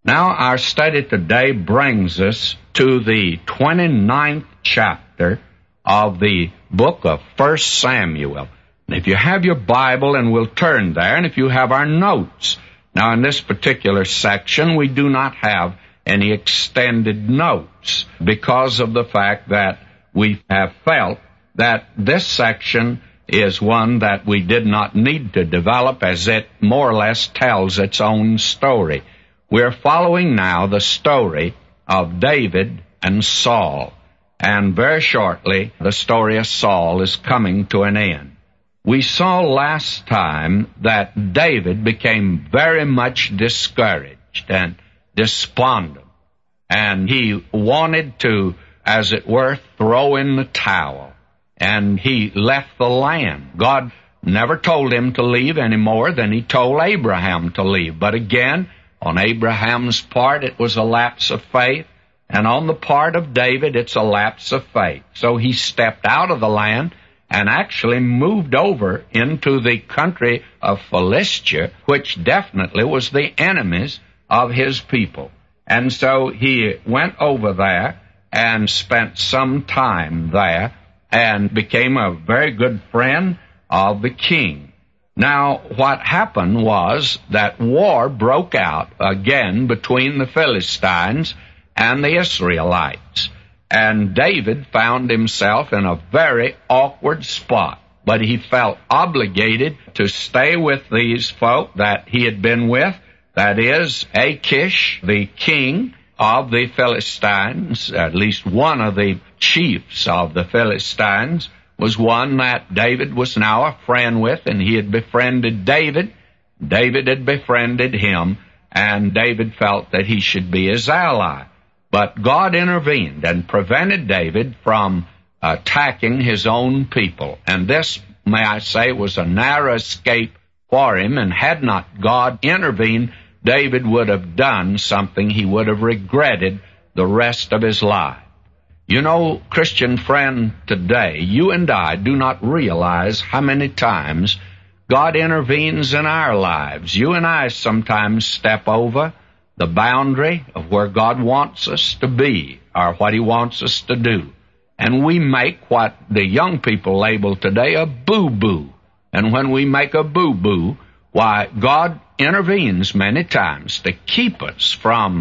Now, our study today brings us to the 29th chapter of the book of 1 Samuel. And if you have your Bible, and we'll turn there, and if you have our notes. Now, in this particular section, we do not have any extended notes because of the fact that we have felt that this section is one that we did not need to develop, as it more or less tells its own story. We're following now the story of David and Saul, and very shortly the story of Saul is coming to an end. We saw last time that David became very much discouraged and despondent, and he wanted to, as it were, throw in the towel, and he left the land. God never told him to leave any more than he told Abraham to leave, but again, on Abraham's part, it was a lapse of faith, and on the part of David, it's a lapse of faith. So he stepped out of the land and actually moved over into the country of Philistia, which definitely was the enemies of his people. And so he went over there and spent some time there and became a very good friend of the king. Now, what happened was that war broke out again between the Philistines and the Israelites. And David found himself in a very awkward spot. But he felt obligated to stay with these folk that he had been with, that is, Achish, the king of the Philistines, at least one of the chiefs of the Philistines, was one that David was now a friend with, and he had befriended David. David had befriended him, and David felt that he should be his ally. But God intervened and prevented David from attacking his own people. And this, may I say, was a narrow escape for him, and had not God intervened, David would have done something he would have regretted the rest of his life. You know, Christian friend, today, you and I do not realize how many times God intervenes in our lives. You and I sometimes step over the boundary of where God wants us to be, or what He wants us to do. And we make what the young people label today a boo-boo. And when we make a boo-boo, why, God intervenes many times to keep us from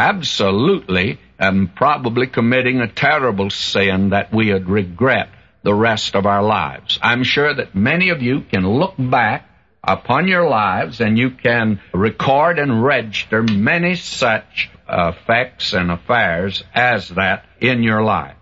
absolutely and probably committing a terrible sin that we would regret the rest of our lives. I'm sure that many of you can look back upon your lives and you can record and register many such effects and affairs as that in your life.